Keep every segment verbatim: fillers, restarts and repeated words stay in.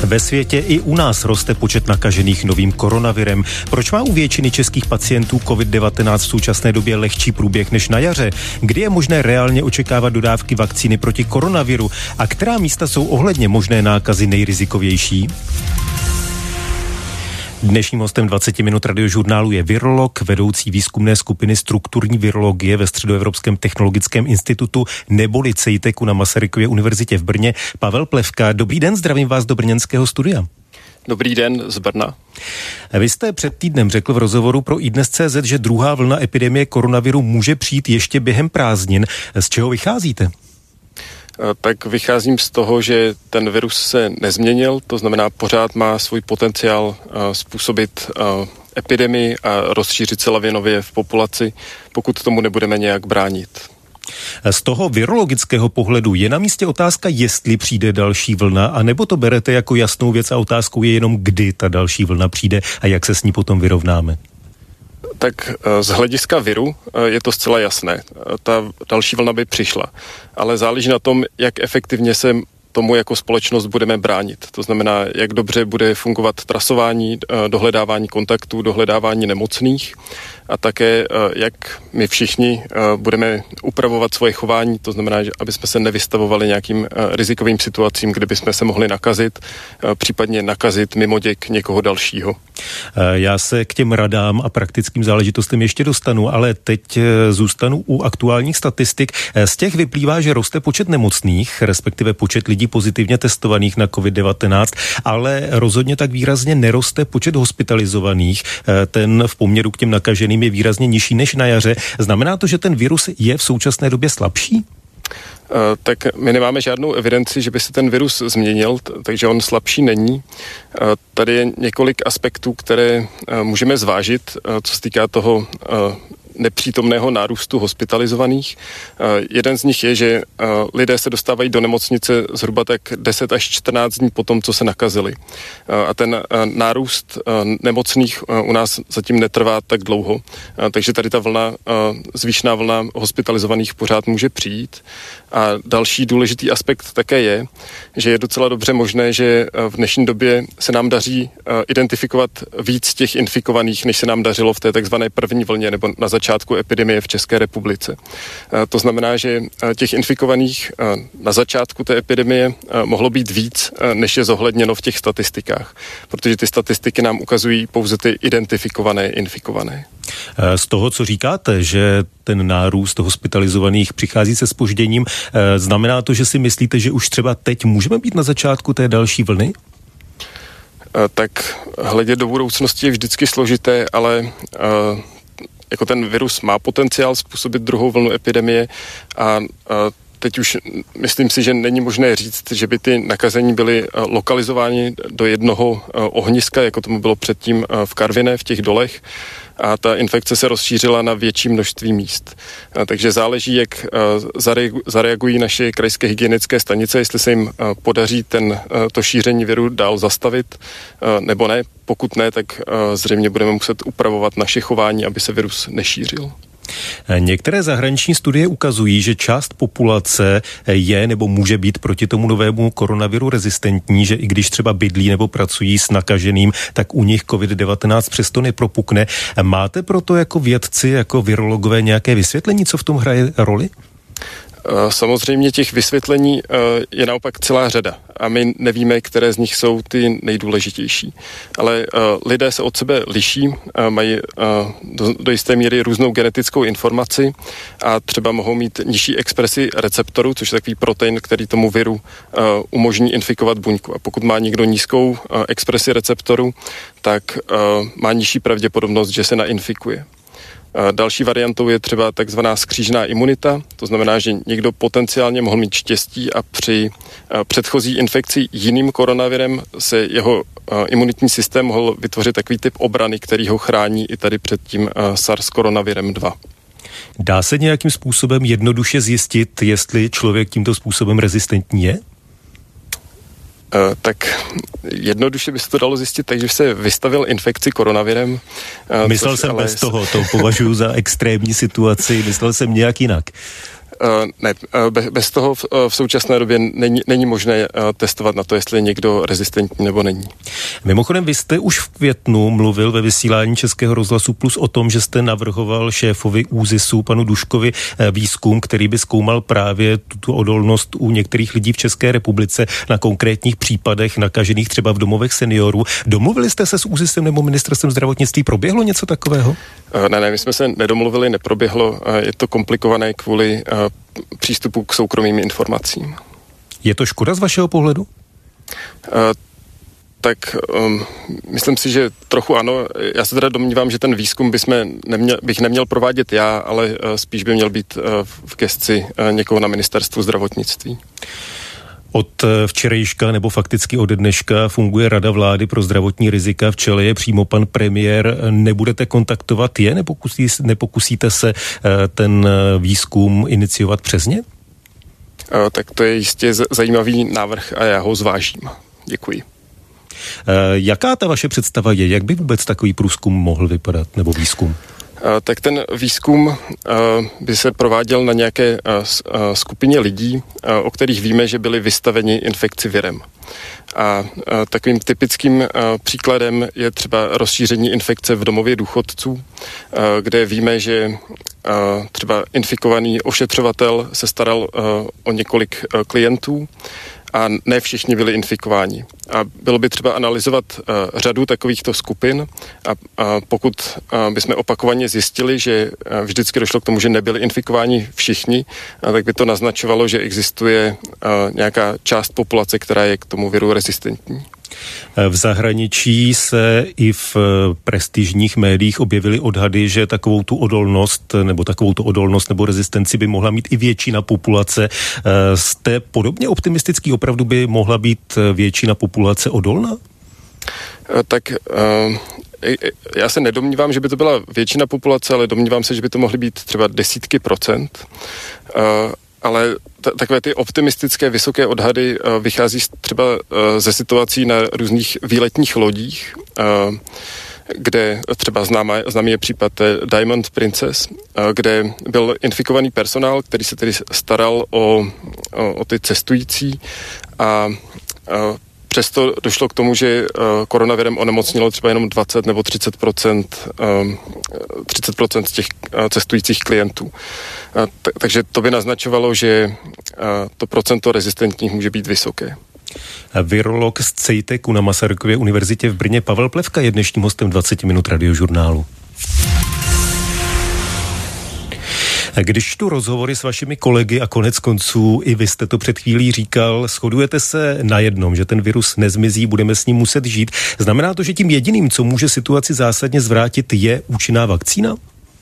Ve světě i u nás roste počet nakažených novým koronavirem. Proč má u většiny českých pacientů covid devatenáct v současné době lehčí průběh než na jaře? Kdy je možné reálně očekávat dodávky vakcíny proti koronaviru? A která místa jsou ohledně možné nákazy nejrizikovější? Dnešním hostem dvacet minut radiožurnálu je virolog, vedoucí výzkumné skupiny strukturní virologie ve Středoevropském technologickém institutu neboli CEJTECu na Masarykově univerzitě v Brně, Pavel Plevka. Dobrý den, zdravím vás do brněnského studia. Dobrý den z Brna. Vy jste před týdnem řekl v rozhovoru pro iDnes tečka cé zet, že druhá vlna epidemie koronaviru může přijít ještě během prázdnin. Z čeho vycházíte? Tak vycházím z toho, že ten virus se nezměnil, to znamená pořád má svůj potenciál způsobit epidemii a rozšířit se lavinově v populaci, pokud tomu nebudeme nějak bránit. Z toho virologického pohledu je na místě otázka, jestli přijde další vlna, anebo to berete jako jasnou věc a otázkou je jenom, kdy ta další vlna přijde a jak se s ní potom vyrovnáme? Tak z hlediska viru je to zcela jasné. Ta další vlna by přišla. Ale záleží na tom, jak efektivně se tomu jako společnost budeme bránit. To znamená, jak dobře bude fungovat trasování, dohledávání kontaktů, dohledávání nemocných a také, jak my všichni budeme upravovat svoje chování, to znamená, že aby jsme se nevystavovali nějakým rizikovým situacím, kde bychom se mohli nakazit, případně nakazit mimoděk někoho dalšího. Já se k těm radám a praktickým záležitostem ještě dostanu, ale teď zůstanu u aktuálních statistik. Z těch vyplývá, že roste počet nemocných, respektive počet lidí pozitivně testovaných na covid devatenáct, ale rozhodně tak výrazně neroste počet hospitalizovaných. Ten v poměru k těm nakaženým je výrazně nižší než na jaře. Znamená to, že ten virus je v současné době slabší? Uh, tak my nemáme žádnou evidenci, že by se ten virus změnil, t- takže on slabší není. Uh, tady je několik aspektů, které uh, můžeme zvážit, uh, co se týká toho uh, nepřítomného nárůstu hospitalizovaných. Uh, jeden z nich je, že uh, lidé se dostávají do nemocnice zhruba tak deset až čtrnáct dní po tom, co se nakazili. Uh, a ten uh, nárůst uh, nemocných uh, u nás zatím netrvá tak dlouho. Uh, takže tady ta vlna, uh, zvýšená vlna hospitalizovaných pořád může přijít. A další důležitý aspekt také je, že je docela dobře možné, že v dnešní době se nám daří identifikovat víc těch infikovaných, než se nám dařilo v té takzvané první vlně nebo na začátku epidemie v České republice. To znamená, že těch infikovaných na začátku té epidemie mohlo být víc, než je zohledněno v těch statistikách, protože ty statistiky nám ukazují pouze ty identifikované infikované. Z toho, co říkáte, že ten nárůst hospitalizovaných přichází se zpožděním, znamená to, že si myslíte, že už třeba teď můžeme být na začátku té další vlny? Tak hledět do budoucnosti je vždycky složité, ale jako ten virus má potenciál způsobit druhou vlnu epidemie a teď už myslím si, že není možné říct, že by ty nakazení byly lokalizovány do jednoho ohniska, jako tomu bylo předtím v Karviné, v těch dolech, a ta infekce se rozšířila na větší množství míst. Takže záleží, jak zareagují naše krajské hygienické stanice, jestli se jim podaří ten, to šíření viru dál zastavit, nebo ne. Pokud ne, tak zřejmě budeme muset upravovat naše chování, aby se virus nešířil. Některé zahraniční studie ukazují, že část populace je nebo může být proti tomu novému koronaviru rezistentní, že i když třeba bydlí nebo pracují s nakaženým, tak u nich covid devatenáct přesto nepropukne. Máte proto jako vědci, jako virologové nějaké vysvětlení, co v tom hraje roli? Samozřejmě těch vysvětlení je naopak celá řada a my nevíme, které z nich jsou ty nejdůležitější. Ale lidé se od sebe liší, mají do, do jisté míry různou genetickou informaci a třeba mohou mít nižší expresi receptoru, což je takový protein, který tomu viru umožní infikovat buňku. A pokud má někdo nízkou expresi receptoru, tak má nižší pravděpodobnost, že se nainfikuje. Další variantou je třeba takzvaná skřížená imunita, to znamená, že někdo potenciálně mohl mít štěstí a při předchozí infekci jiným koronavirem se jeho imunitní systém mohl vytvořit takový typ obrany, který ho chrání i tady před tím SARS koronavirem dva. Dá se nějakým způsobem jednoduše zjistit, jestli člověk tímto způsobem rezistentní je? Uh, tak jednoduše by se to dalo zjistit, takže se vystavil infekci koronavirem. Uh, myslel jsem ale... bez toho, to považuji za extrémní situaci, myslel jsem nějak jinak. Ne, bez toho v současné době není, není možné testovat na to, jestli je někdo rezistentní nebo není. Mimochodem, vy jste už v květnu mluvil ve vysílání Českého rozhlasu Plus o tom, že jste navrhoval šéfovi ÚZISu, panu Duškovi, výzkum, který by zkoumal právě tuto odolnost u některých lidí v České republice na konkrétních případech nakažených třeba v domovech seniorů. Domluvili jste se s ÚZISem nebo ministerstvem zdravotnictví? Proběhlo něco takového? Ne, ne, my jsme se nedomluvili, neproběhlo. Je to komplikované kvůli přístupu k soukromým informacím. Je to škoda z vašeho pohledu? Uh, tak um, myslím si, že trochu ano. Já se teda domnívám, že ten výzkum bychom neměl, bych neměl provádět já, ale uh, spíš by měl být uh, v gesci uh, někoho na ministerstvu zdravotnictví. Od včerejška nebo fakticky od dneška funguje Rada vlády pro zdravotní rizika, v čele je přímo pan premiér. Nebudete kontaktovat je? Nepokusí, nepokusíte se ten výzkum iniciovat přes ně? Tak to je jistě zajímavý návrh a já ho zvážím. Děkuji. Jaká ta vaše představa je? Jak by vůbec takový průzkum mohl vypadat, nebo výzkum? Tak ten výzkum by se prováděl na nějaké skupině lidí, o kterých víme, že byli vystaveni infekci virem. A takovým typickým příkladem je třeba rozšíření infekce v domově důchodců, kde víme, že třeba infikovaný ošetřovatel se staral o několik klientů a ne všichni byli infikováni. A bylo by třeba analyzovat uh, řadu takovýchto skupin a, a pokud uh, bychom opakovaně zjistili, že uh, vždycky došlo k tomu, že nebyli infikováni všichni, uh, tak by to naznačovalo, že existuje uh, nějaká část populace, která je k tomu viru rezistentní. V zahraničí se i v prestižních médiích objevily odhady, že takovou tu odolnost nebo takovou tu odolnost nebo rezistenci by mohla mít i většina populace. Jste podobně optimistický? Opravdu by mohla být většina populace odolná? Tak já se nedomnívám, že by to byla většina populace, ale domnívám se, že by to mohly být třeba desítky procent. Ale t- takové ty optimistické vysoké odhady uh, vychází třeba uh, ze situací na různých výletních lodích, uh, kde třeba známá, známý je případ Diamond Princess, uh, kde byl infikovaný personál, který se tedy staral o, o, o ty cestující a uh, přesto došlo k tomu, že uh, koronavirem onemocnilo třeba jenom dvacet nebo třicet procent, um, třicet procent z těch uh, cestujících klientů. Uh, t- takže to by naznačovalo, že uh, to procento rezistentních může být vysoké. Virolog z CEJTECu na Masarykově univerzitě v Brně Pavel Plevka je dnešním hostem dvacet minut radiožurnálu. Když tu rozhovory s vašimi kolegy a konec konců i vy jste to před chvílí říkal, shodujete se na jednom, že ten virus nezmizí, budeme s ním muset žít. Znamená to, že tím jediným, co může situaci zásadně zvrátit, je účinná vakcína?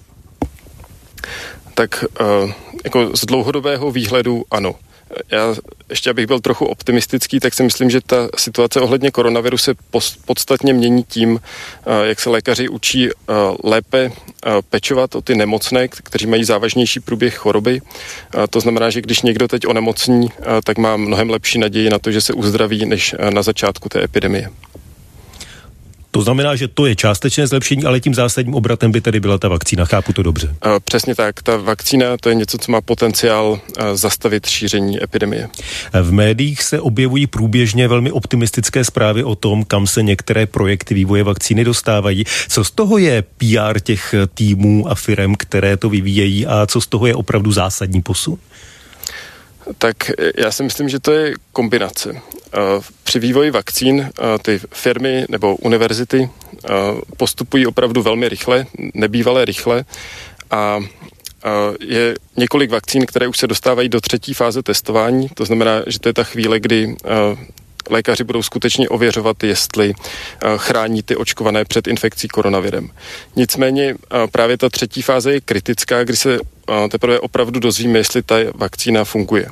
Tak uh, jako z dlouhodobého výhledu ano. Já ještě, abych byl trochu optimistický, tak si myslím, že ta situace ohledně koronaviru se podstatně mění tím, jak se lékaři učí lépe pečovat o ty nemocné, kteří mají závažnější průběh choroby. To znamená, že když někdo teď onemocní, tak má mnohem lepší naději na to, že se uzdraví, než na začátku té epidemie. To znamená, že to je částečné zlepšení, ale tím zásadním obratem by tedy byla ta vakcína. Chápu to dobře. Přesně tak. Ta vakcína, to je něco, co má potenciál zastavit šíření epidemie. V médiích se objevují průběžně velmi optimistické zprávy o tom, kam se některé projekty vývoje vakcíny dostávají. Co z toho je P R těch týmů a firem, které to vyvíjejí, a co z toho je opravdu zásadní posun? Tak já si myslím, že to je kombinace. Při vývoji vakcín ty firmy nebo univerzity postupují opravdu velmi rychle, nebývalé rychle a je několik vakcín, které už se dostávají do třetí fáze testování, to znamená, že to je ta chvíle, kdy lékaři budou skutečně ověřovat, jestli chrání ty očkované před infekcí koronavirem. Nicméně právě ta třetí fáze je kritická, kdy se teprve opravdu dozvíme, jestli ta vakcína funguje.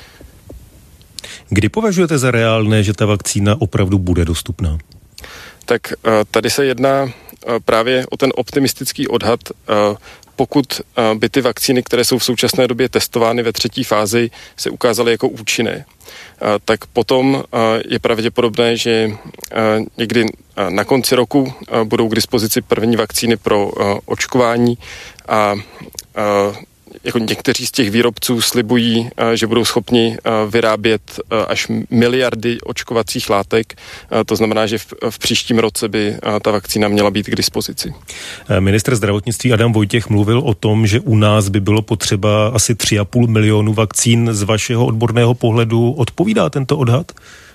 Kdy považujete za reálné, že ta vakcína opravdu bude dostupná? Tak tady se jedná právě o ten optimistický odhad. Pokud by ty vakcíny, které jsou v současné době testovány ve třetí fázi, se ukázaly jako účinné, tak potom je pravděpodobné, že někdy na konci roku budou k dispozici první vakcíny pro očkování a jako někteří z těch výrobců slibují, že budou schopni vyrábět až miliardy očkovacích látek. To znamená, že v, v příštím roce by ta vakcína měla být k dispozici. Ministr zdravotnictví Adam Vojtěch mluvil o tom, že u nás by bylo potřeba asi tři a půl milionu vakcín. Z vašeho odborného pohledu odpovídá tento odhad?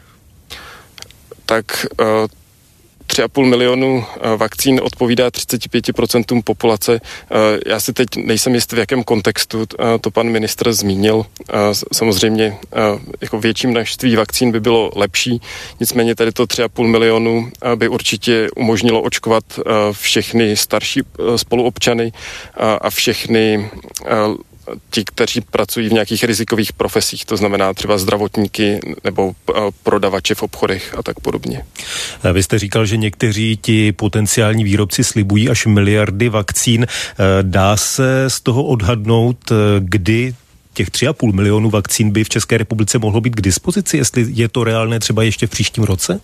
Tak tři a půl milionu vakcín odpovídá třicet pět procent populace. Já si teď nejsem jist, v jakém kontextu to pan ministr zmínil. Samozřejmě jako větší množství vakcín by bylo lepší, nicméně tady to tři a půl milionu by určitě umožnilo očkovat všechny starší spoluobčany a všechny ti, kteří pracují v nějakých rizikových profesích, to znamená třeba zdravotníky nebo prodavače v obchodech a tak podobně. Vy jste říkal, že někteří ti potenciální výrobci slibují až miliardy vakcín. Dá se z toho odhadnout, kdy těch tři a půl milionu vakcín by v České republice mohlo být k dispozici, jestli je to reálné třeba ještě v příštím roce?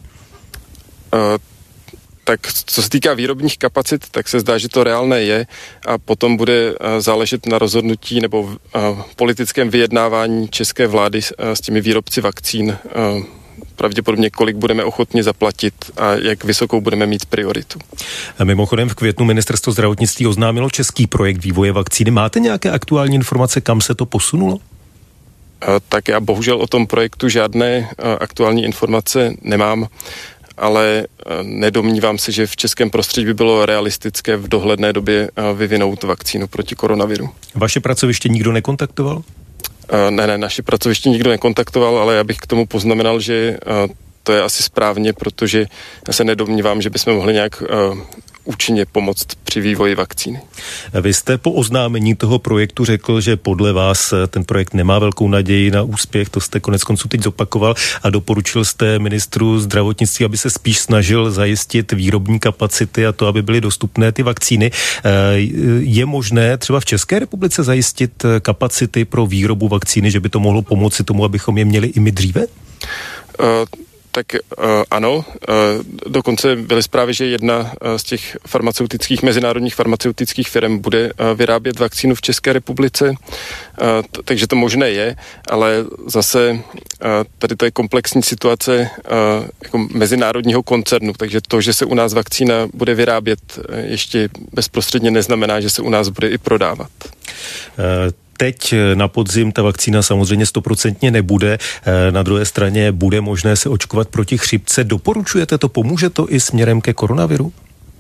Uh, Tak co se týká výrobních kapacit, tak se zdá, že to reálné je a potom bude záležet na rozhodnutí nebo politickém vyjednávání české vlády s těmi výrobci vakcín. Pravděpodobně, kolik budeme ochotni zaplatit a jak vysokou budeme mít prioritu. A mimochodem v květnu ministerstvo zdravotnictví oznámilo český projekt vývoje vakcíny. Máte nějaké aktuální informace, kam se to posunulo? Tak já bohužel o tom projektu žádné aktuální informace nemám, ale nedomnívám se, že v českém prostředí by bylo realistické v dohledné době vyvinout vakcínu proti koronaviru. Vaše pracoviště nikdo nekontaktoval? Ne, ne, naše pracoviště nikdo nekontaktoval, ale já bych k tomu poznamenal, že to je asi správně, protože já se nedomnívám, že bychom mohli nějak účinně pomoct při vývoji vakcíny. Vy jste po oznámení toho projektu řekl, že podle vás ten projekt nemá velkou naději na úspěch, to jste konec konců teď zopakoval a doporučil jste ministru zdravotnictví, aby se spíš snažil zajistit výrobní kapacity a to, aby byly dostupné ty vakcíny. Je možné třeba v České republice zajistit kapacity pro výrobu vakcíny, že by to mohlo pomoci tomu, abychom je měli i my dříve? Uh... Tak uh, ano, uh, dokonce byly zprávy, že jedna uh, z těch farmaceutických, mezinárodních farmaceutických firm bude uh, vyrábět vakcínu v České republice, uh, t- takže to možné je, ale zase uh, tady to je komplexní situace uh, jako mezinárodního koncernu, takže to, že se u nás vakcína bude vyrábět, uh, ještě bezprostředně neznamená, že se u nás bude i prodávat. Uh. Teď na podzim ta vakcína samozřejmě stoprocentně nebude. Na druhé straně bude možné se očkovat proti chřipce. Doporučujete to? Pomůže to i směrem ke koronaviru?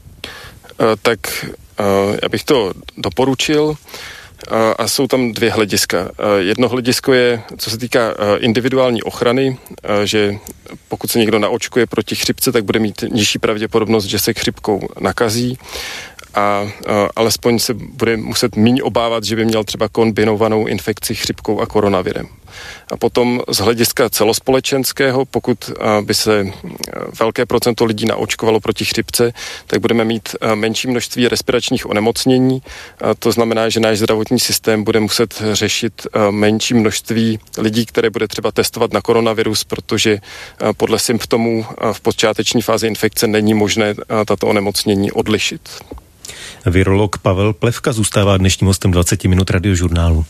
Tak já bych to doporučil. A jsou tam dvě hlediska. Jedno hledisko je, co se týká individuální ochrany, že pokud se někdo naočkuje proti chřipce, tak bude mít nižší pravděpodobnost, že se chřipkou nakazí. A, a alespoň se bude muset méně obávat, že by měl třeba kombinovanou infekci chřipkou a koronavirem. A potom z hlediska celospolečenského, pokud by se velké procento lidí naočkovalo proti chřipce, tak budeme mít menší množství respiračních onemocnění. A to znamená, že náš zdravotní systém bude muset řešit menší množství lidí, které bude třeba testovat na koronavirus, protože podle symptomů v počáteční fázi infekce není možné tato onemocnění odlišit. Virolog Pavel Plevka zůstává dnešním hostem dvacet minut Radiožurnálu.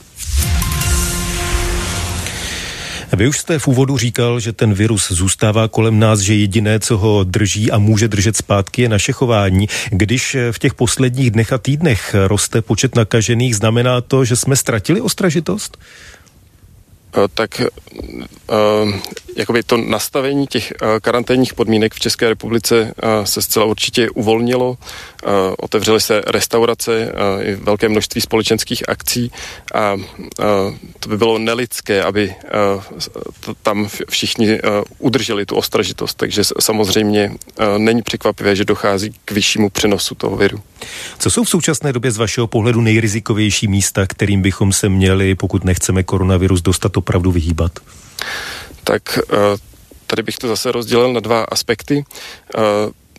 Vy už jste v úvodu říkal, že ten virus zůstává kolem nás, že jediné, co ho drží a může držet zpátky, je naše chování. Když v těch posledních dnech a týdnech roste počet nakažených, znamená to, že jsme ztratili ostražitost? Tak uh, jakoby to nastavení těch uh, karanténních podmínek v České republice uh, se zcela určitě uvolnilo. Uh, otevřely se restaurace uh, i velké množství společenských akcí a uh, to by bylo nelidské, aby uh, to, tam všichni uh, udrželi tu ostražitost. Takže samozřejmě uh, není překvapivé, že dochází k vyššímu přenosu toho viru. Co jsou v současné době z vašeho pohledu nejrizikovější místa, kterým bychom se měli, pokud nechceme koronavirus dostat, opravdu vyhýbat? Tak tady bych to zase rozdělil na dva aspekty.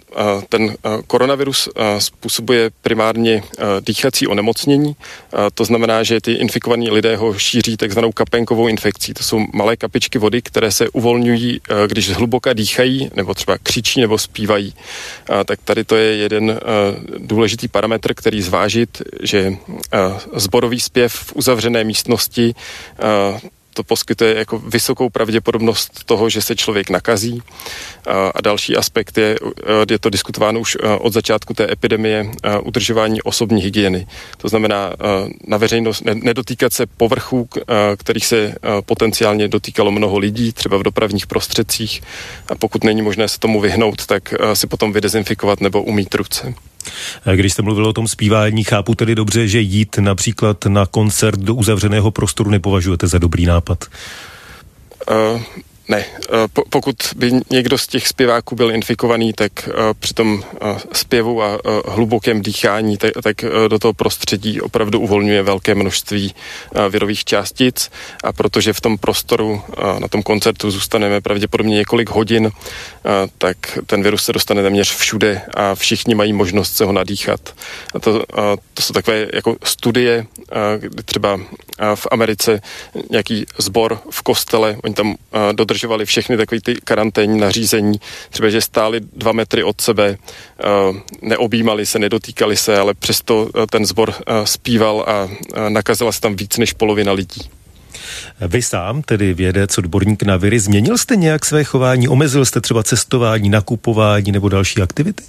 ten koronavirus způsobuje primárně dýchací onemocnění. To znamená, že ty infikovaní lidé ho šíří takzvanou kapénkovou infekcí. To jsou malé kapičky vody, které se uvolňují, když zhluboka dýchají, nebo třeba křičí, nebo zpívají. Tak tady to je jeden důležitý parametr, který zvážit, že sborový zpěv v uzavřené místnosti to poskytuje jako vysokou pravděpodobnost toho, že se člověk nakazí. A další aspekt je, je to diskutováno už od začátku té epidemie, udržování osobní hygieny. To znamená na veřejnost nedotýkat se povrchů, kterých se potenciálně dotýkalo mnoho lidí, třeba v dopravních prostředcích. A pokud není možné se tomu vyhnout, tak si potom vydezinfikovat nebo umýt ruce. Když jste mluvil o tom zpívání, chápu tedy dobře, že jít například na koncert do uzavřeného prostoru nepovažujete za dobrý nápad? Uh... Ne, pokud by někdo z těch zpěváků byl infikovaný, tak při tom zpěvu a hlubokém dýchání, tak, tak do toho prostředí opravdu uvolňuje velké množství virových částic a protože v tom prostoru na tom koncertu zůstaneme pravděpodobně několik hodin, tak ten virus se dostane téměř všude a všichni mají možnost se ho nadýchat. A to, to jsou takové jako studie, kdy třeba v Americe nějaký sbor v kostele, oni tam dodržovali všechny takové ty karanténní nařízení, třeba že stáli dva metry od sebe, neobjímali se, nedotýkali se, ale přesto ten sbor zpíval a nakazila se tam víc než polovina lidí. Vy sám, tedy vědec, odborník na viry, změnil jste nějak své chování? Omezil jste třeba cestování, nakupování nebo další aktivity?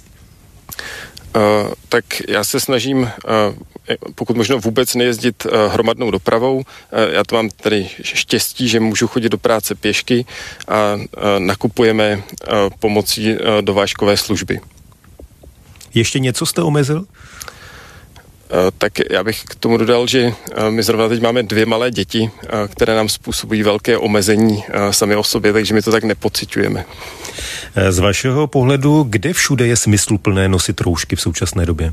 Uh, tak já se snažím, uh, pokud možno vůbec nejezdit uh, hromadnou dopravou. Uh, já to mám tady štěstí, že můžu chodit do práce pěšky a uh, nakupujeme uh, pomocí uh, dovážkové služby. Ještě něco jste omezil? Tak já bych k tomu dodal, že my zrovna teď máme dvě malé děti, které nám způsobují velké omezení sami o sobě, takže my to tak nepociťujeme. Z vašeho pohledu, kde všude je smysluplné nosit roušky v současné době?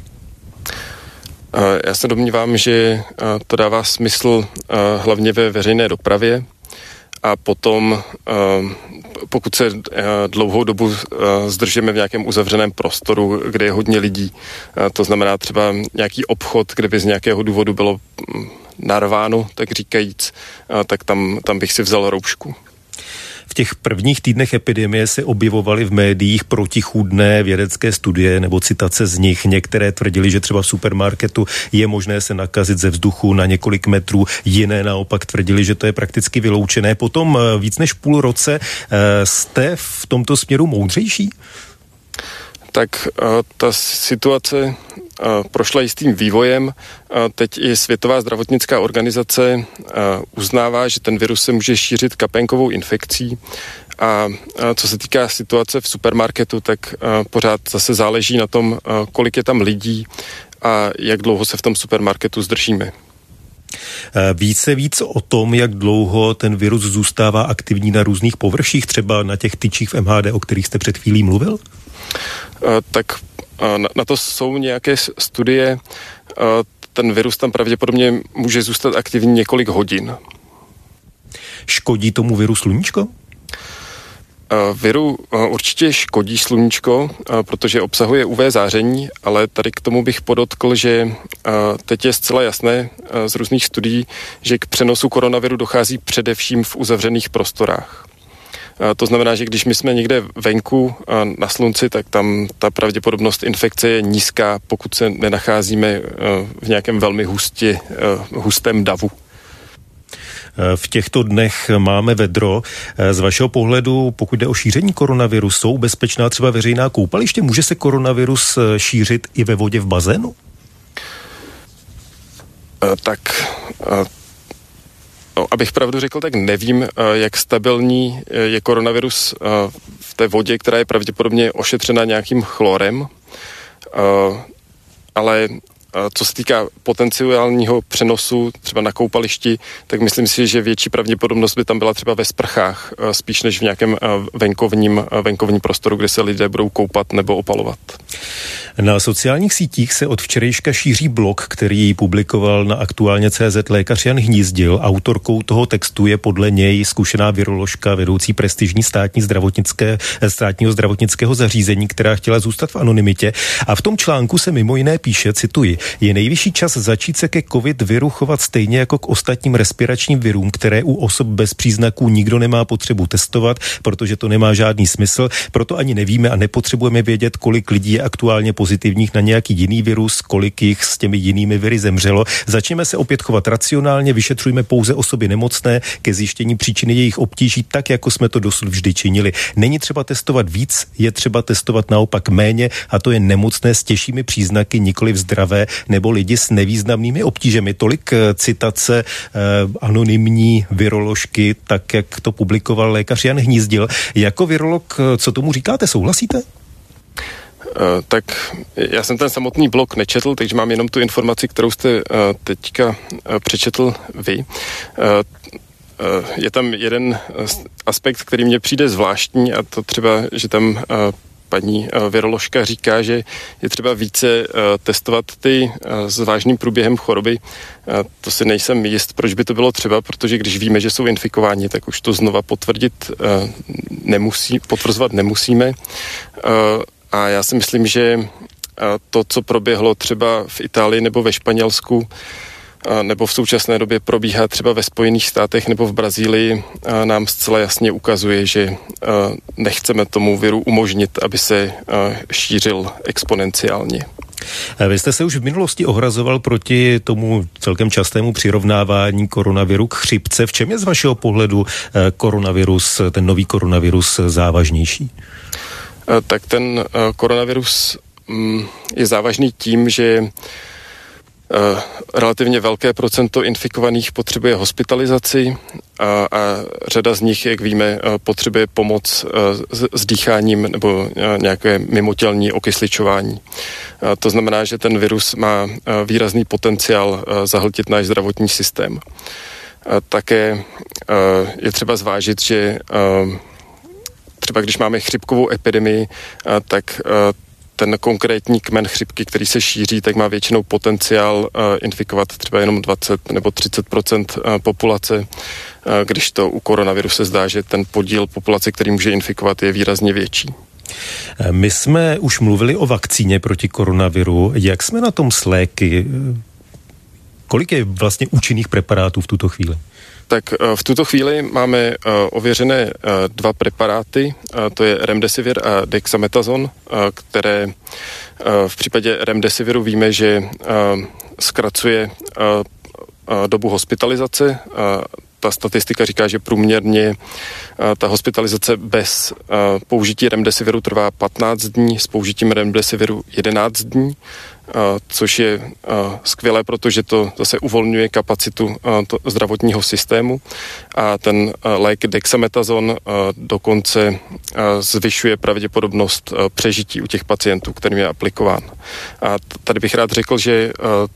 Já se domnívám, že to dává smysl hlavně ve veřejné dopravě a potom pokud se dlouhou dobu zdržíme v nějakém uzavřeném prostoru, kde je hodně lidí, to znamená třeba nějaký obchod, kde by z nějakého důvodu bylo narváno, tak říkajíc, tak tam, tam bych si vzal roušku. V těch prvních týdnech epidemie se objevovaly v médiích protichůdné vědecké studie nebo citace z nich. Některé tvrdili, že třeba v supermarketu je možné se nakazit ze vzduchu na několik metrů, jiné naopak tvrdili, že to je prakticky vyloučené. Potom víc než půl roce jste v tomto směru moudřejší? Tak ta situace prošla jistým vývojem. Teď i Světová zdravotnická organizace uznává, že ten virus se může šířit kapénkovou infekcí. A co se týká situace v supermarketu, tak pořád zase záleží na tom, kolik je tam lidí a jak dlouho se v tom supermarketu zdržíme. Více víc o tom, jak dlouho ten virus zůstává aktivní na různých površích, třeba na těch tyčích v M H D, o kterých jste před chvílí mluvil? Tak na, na to jsou nějaké studie. Ten virus tam pravděpodobně může zůstat aktivní několik hodin. Škodí tomu viru sluníčko? Viru určitě škodí sluníčko, protože obsahuje U V záření, ale tady k tomu bych podotkl, že teď je zcela jasné z různých studií, že k přenosu koronaviru dochází především v uzavřených prostorách. To znamená, že když my jsme někde venku na slunci, tak tam ta pravděpodobnost infekce je nízká, pokud se nenacházíme v nějakém velmi hustě, hustém davu. V těchto dnech máme vedro. Z vašeho pohledu, pokud jde o šíření koronaviru, jsou bezpečná třeba veřejná koupaliště? Může se koronavirus šířit i ve vodě v bazénu? Tak... No, abych pravdu řekl, tak nevím, jak stabilní je koronavirus v té vodě, která je pravděpodobně ošetřena nějakým chlorem, ale co se týká potenciálního přenosu třeba na koupališti, tak myslím si, že větší pravděpodobnost by tam byla třeba ve sprchách, spíš než v nějakém venkovním, venkovním prostoru, kde se lidé budou koupat nebo opalovat. Na sociálních sítích se od včerejška šíří blog, který publikoval na aktuálně tečka cé zet lékař Jan Hnízdil. Autorkou toho textu je podle něj zkušená viroložka, vedoucí prestižní státní zdravotnické, státního zdravotnického zařízení, která chtěla zůstat v anonymitě. A v tom článku se mimo jiné píše, cituji, je nejvyšší čas začít se ke covid viru chovat stejně jako k ostatním respiračním virům, které u osob bez příznaků nikdo nemá potřebu testovat, protože to nemá žádný smysl, proto ani nevíme a nepotřebujeme vědět, kolik lidí je aktuálně pozitivních na nějaký jiný virus, kolik jich s těmi jinými viry zemřelo. Začněme se opět chovat racionálně, vyšetřujme pouze osoby nemocné ke zjištění příčiny jejich obtíží, tak jako jsme to dosud vždy činili. Není třeba testovat víc, je třeba testovat naopak méně, a to je nemocné s těžšími příznaky, nikoli zdravé nebo lidi s nevýznamnými obtížemi. Tolik citace eh, anonymní viroložky, tak jak to publikoval lékař Jan Hnízdil. Jako virolog, co tomu říkáte, souhlasíte? Uh, tak já jsem ten samotný blog nečetl, takže mám jenom tu informaci, kterou jste uh, teďka uh, přečetl vy. Uh, uh, je tam jeden aspekt, který mně přijde zvláštní, a to třeba, že tam uh, paní uh, viroložka říká, že je třeba více uh, testovat ty uh, s vážným průběhem choroby. Uh, to si nejsem jist, proč by to bylo třeba, protože když víme, že jsou infikováni, tak už to znova potvrdit uh, nemusí, potvrzovat nemusíme. Uh, A já si myslím, že to, co proběhlo třeba v Itálii nebo ve Španělsku, nebo v současné době probíhá třeba ve Spojených státech nebo v Brazílii, nám zcela jasně ukazuje, že nechceme tomu viru umožnit, aby se šířil exponenciálně. Vy jste se už v minulosti ohrazoval proti tomu celkem častému přirovnávání koronaviru k chřipce. V čem je z vašeho pohledu koronavirus, ten nový koronavirus závažnější? Tak ten koronavirus je závažný tím, že relativně velké procento infikovaných potřebuje hospitalizaci a, a řada z nich, jak víme, potřebuje pomoc s, s dýcháním nebo nějaké mimotělní okysličování. To znamená, že ten virus má výrazný potenciál zahltit náš zdravotní systém. Také je třeba zvážit, že třeba když máme chřipkovou epidemii, tak ten konkrétní kmen chřipky, který se šíří, tak má většinou potenciál infikovat třeba jenom dvacet nebo třicet procent populace, když to u koronaviru se zdá, že ten podíl populace, který může infikovat, je výrazně větší. My jsme už mluvili o vakcíně proti koronaviru. Jak jsme na tom s léky? Kolik je vlastně účinných preparátů v tuto chvíli? Tak v tuto chvíli máme ověřené dva preparáty, to je Remdesivir a Dexametazon, které v případě Remdesiviru víme, že zkracuje dobu hospitalizace. Ta statistika říká, že průměrně ta hospitalizace bez použití Remdesiviru trvá patnáct dní, s použitím Remdesiviru jedenáct dní, což je skvělé, protože to zase uvolňuje kapacitu zdravotního systému a ten lék Dexametazon dokonce zvyšuje pravděpodobnost přežití u těch pacientů, kterým je aplikován. A tady bych rád řekl, že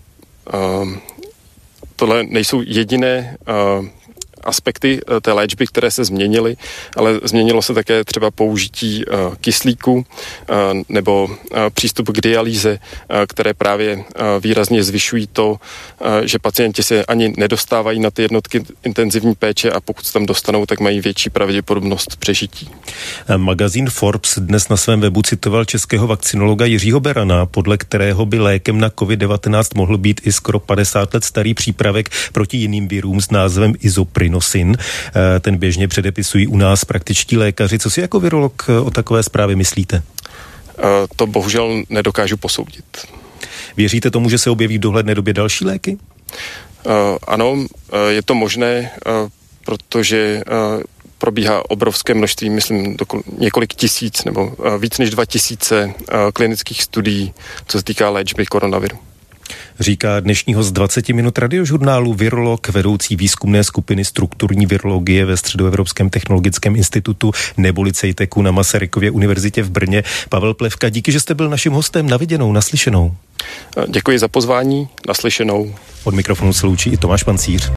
tohle nejsou jediné aspekty té léčby, které se změnily, ale změnilo se také třeba použití uh, kyslíku uh, nebo uh, přístup k dialýze, uh, které právě uh, výrazně zvyšují to, uh, že pacienti se ani nedostávají na ty jednotky intenzivní péče a pokud se tam dostanou, tak mají větší pravděpodobnost přežití. Magazín Forbes dnes na svém webu citoval českého vakcinologa Jiřího Berana, podle kterého by lékem na covid devatenáct mohl být i skoro padesát let starý přípravek proti jiným virům s názvem Isoprinosin. Ten běžně předepisují u nás praktičtí lékaři. Co si jako virolog o takové zprávě myslíte? To bohužel nedokážu posoudit. Věříte tomu, že se objeví v dohledné době další léky? Ano, je to možné, protože probíhá obrovské množství, myslím, několik tisíc nebo víc než dva tisíce klinických studií, co se týká léčby koronaviru. Říká dnešního z dvacet minut radiožurnálu virolog, vedoucí výzkumné skupiny strukturní virologie ve Středoevropském technologickém institutu neboli CEJTECu na Masarykově univerzitě v Brně. Pavel Plevka, díky, že jste byl naším hostem. Na viděnou, naslyšenou. Děkuji za pozvání, naslyšenou. Od mikrofonu se loučí i Tomáš Pancíř.